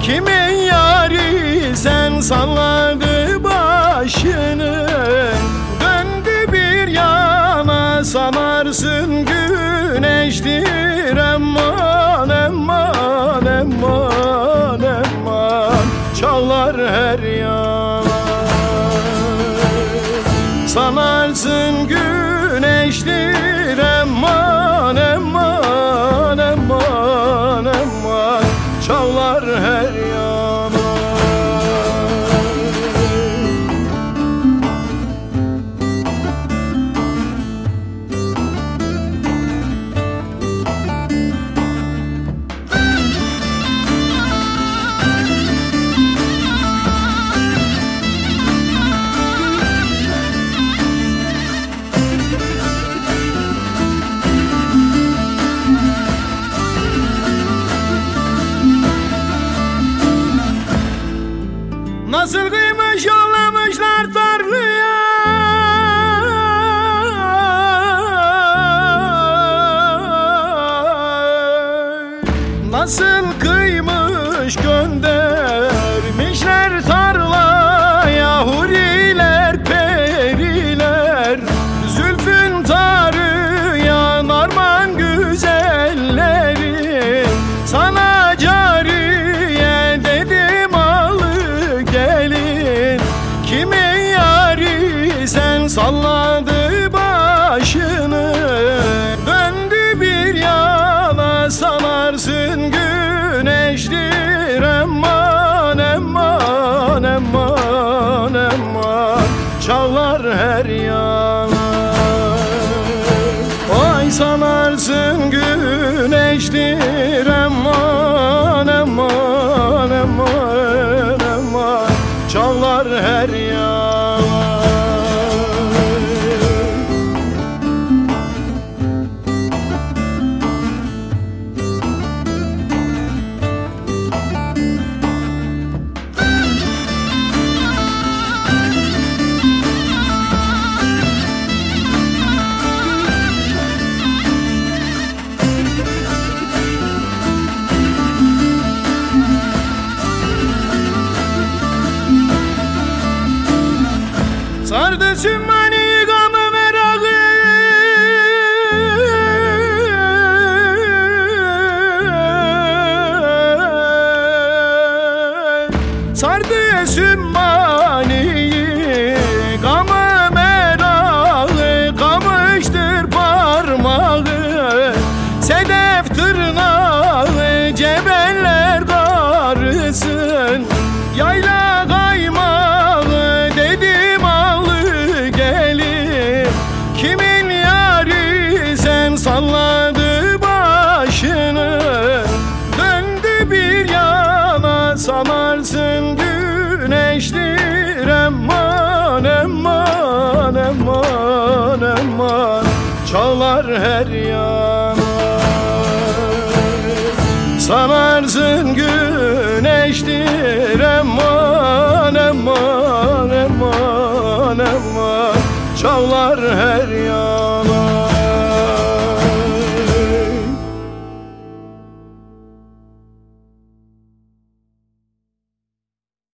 Kimin yari sen salladı başını, döndü bir yana sanarsın güneştir. Aman aman aman aman, çağlar her yana sanarsın güneştir. Aman aman aman aman, çağlar her yana. Nasıl kıymış yollamışlar tarlaya, nasıl kıymış göndermişler tarlaya. Huriler periler zülfün tarı, ya narman güzelleri sana cariye dedim alı gelin. Kimin yari sen salladı başını, döndü bir yana sanarsın güneştir. Aman aman aman aman, çağlar her yana. Ay sanarsın güneştir. Aman aman aman aman, çağlar her yana. Sardı sümmani gamı merakı, sardı sümmani gamı merakı, kamıştır parmağı, sedef tırnağı, cebeller karısın, yayla kaymağı dedim alı gelin. Kimin yari sen salladı başını, döndü bir yana sanarsın güneştir. Aman aman aman aman, çağlar her yana sanarsın güneştir. Aman aman aman aman, çağlar her yana.